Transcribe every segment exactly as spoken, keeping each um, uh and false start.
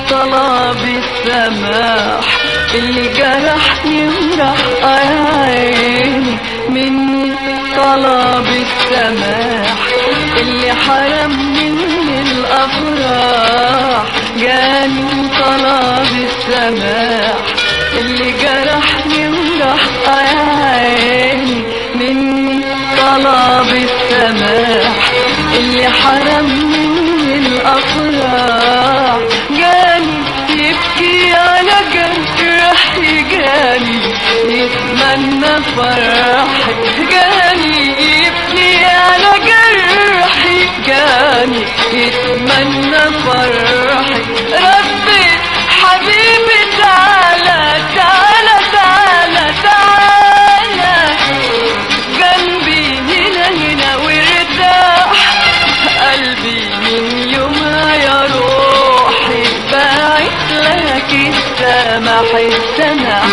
طلب السماح اللي جرحني وراح عيني مني، طلب السماح اللي حرمني من الافراح جاني، طلب السماح اللي جرحني وراح عيني مني، طلب السماح اللي حرمني من الافراح جاني، يبكي على جرحي جاني، يتمنى فرحي جاني، يبكي على جرحي جاني، يتمنى فرحي. رديت حبيبي تعالى تعالى تعالى تعالى جنبي هنا هنا وارتاح، قلبي من يومها يا روحي باعت لك السماح السماح.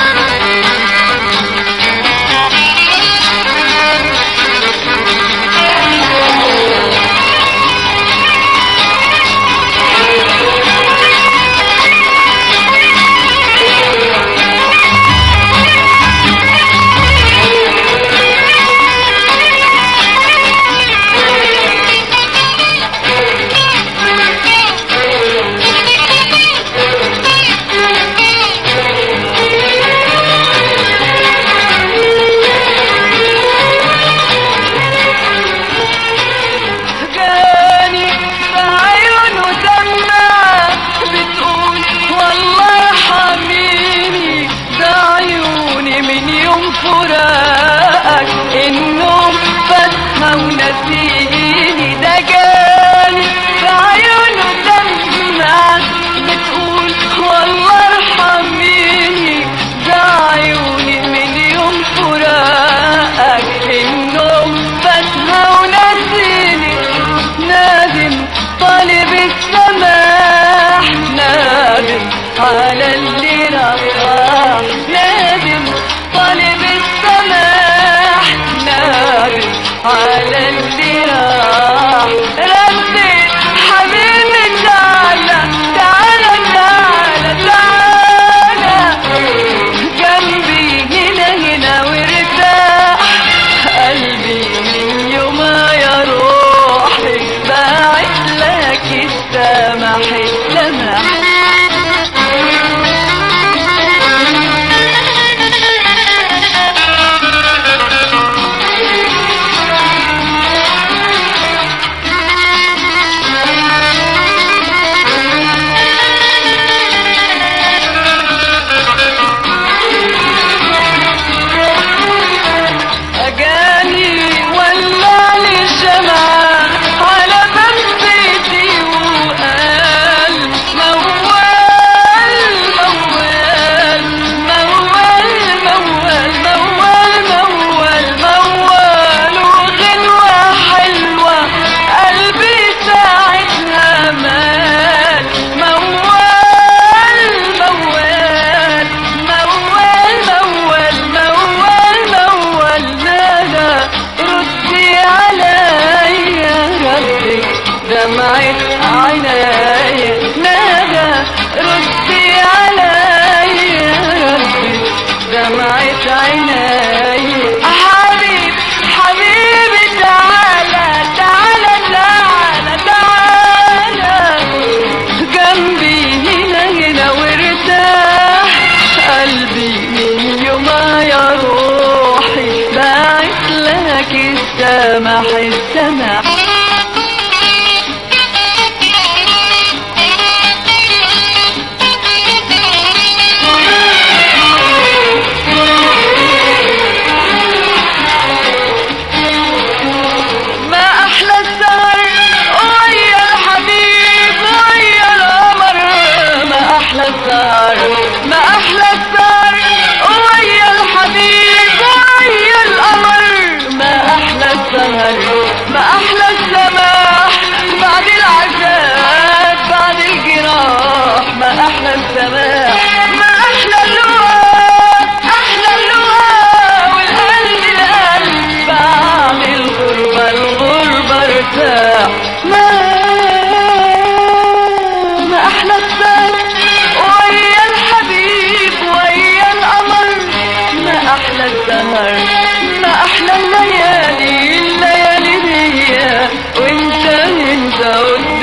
فراقك النوم فاتها ونسيني، ده جاني في عيونه دمعة بتقول والله ارحميني، ده عيوني من يوم فراقك النوم فاتها ونسيني. نادم طالب السماح نادم على اللي راح، نادم طالب السماح نادم على اللي راح. رديت حبيبي تعالى تعالى تعالى تعالى جنبي هنا هنا وارتاح، قلبي من يومها يا روحي باعت لك السماح السماح. دمعت عيناي نادى ردي علي ردي، دمعت عيناي حبيب حبيبي تعالى تعالى تعالى تعالى جنبي هنا هنا وارتاح، قلبي من يومها يا روحي باعت لك السماح السماح. ما أحلى السهر ويا الحبيب ويا القمر، ما أحلى السهر اقول